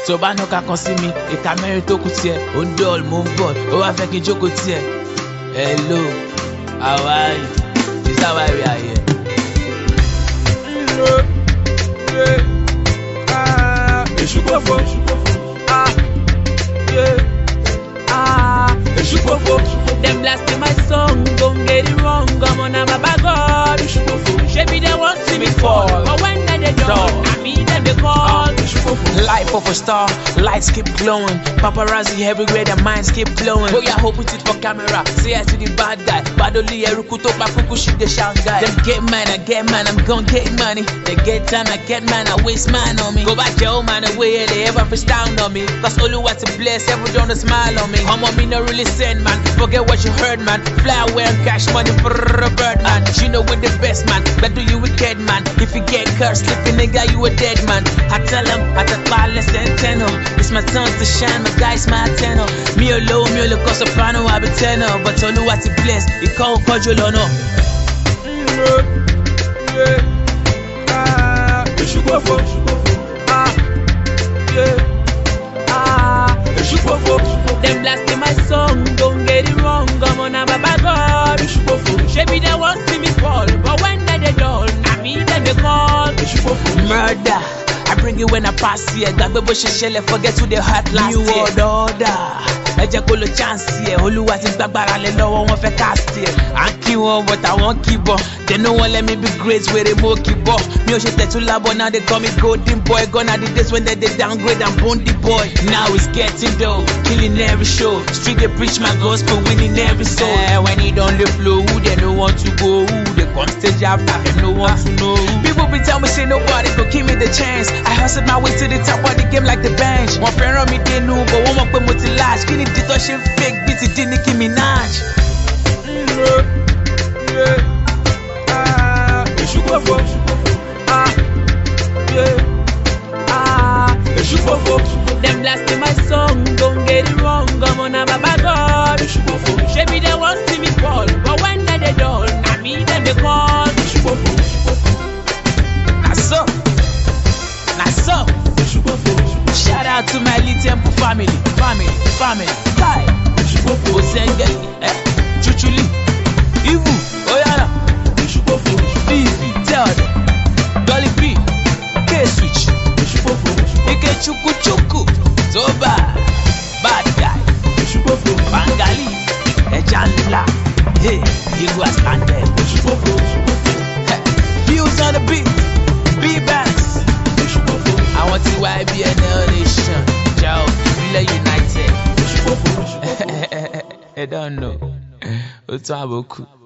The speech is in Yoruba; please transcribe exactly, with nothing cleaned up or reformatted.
tó bá náà kankan sí mi ìka mẹ́rin tó kù tiẹ̀ ó ń dọ́ọ̀l mo ń bọ̀ ó wá fẹ́ kí n jókòó tiẹ̀. Hello, how are you? This is how I are here. Èṣù gbogbo, ah, yeah, ah, èṣù gbogbo. Them blasting my song, don't get it wrong. I'm on a baba God. Shebi they want see me fall, but when they don't, I mean them they call. Life of a star, lights keep glowing. Paparazzi everywhere, their minds keep blowing. Oh yeah, hope with it for camera. Say I to the bad guy. Badoli eruku to pafuku shit the Shanghai. Them get mine, I get mine, I'm gon' get money. They get time, I get mine, I waste mine on me. Go back your old man away, they ever freestyle on me. Cause all you want to bless, every don't smile on me. Come on, me no really send man. Forget what you heard, man. Fly away and cash money for a bird, man. You know we're the best, man. But do you wicked, man? If you get cursed, slipping nigga, you a dead man. I tell him, I tell far less than ten. It's my chance to shine, my guys, my tenor. Me alone, me alone, cause soprano, I be tenor. But all you want to bless, it can't cause you no. Èṣù gbogbo, ah, yeah, ah, èṣù gbogbo. Them blasting my song, don't get it wrong. I'm on a baba God. Shebi they want see me fall, but when they don't, I mean them they call. Murder, I bring it when I pass here. Gagbe bo se ṣẹlẹ̀, forget who they hurt last year. New world order, ẹ jẹ́ kó lo chance here. Olúwa ti gbàgbára lé lọ́wọ́ wọn fẹ́ cast here. À ń kí wọn but àwọn kì bọ̀. They no one let me be great wèrè mo kì bọ̀. Mi ò ṣe tẹ̀tú lábọ̀, now they call me golden boy. Gone are the days when they, they downgrade and bone the boy. Now it's getting dough, killing every show. Street they preach my gospel, winning every soul. Eh, when he don't the flow, who they no want to go? Who they come stage after them no want to know? People be tell me say nobody go give me the chance. I hustled my way to the top of the game like the bench. One friend on me they know, but one more pé mo ti large. Kí ni distortion fake beat ti dín ní Nicki Minaj? Èṣù gbogbo, ah, yeah, ah, èṣù gbogbo. Them blasting my song, don't get it wrong. I'm on a baba God. Shebi they want see me fall, but when they don't, I mean them they call. Na so, na so. Shout out to my Lee Temple family, family, family. Kai, Osenge, eh, Chuchuli, Ivu, Oyana, Fifi, tell them, Dolly B, K-Switch, Ike Chuku Chuku, Zoba, Bad Guy, Bangali, Ejandla, hey, Igwa Standard, Views on the beat, B-Banks, I want to Y B N L Nation, Joe, Villa United. I don't know. What's up,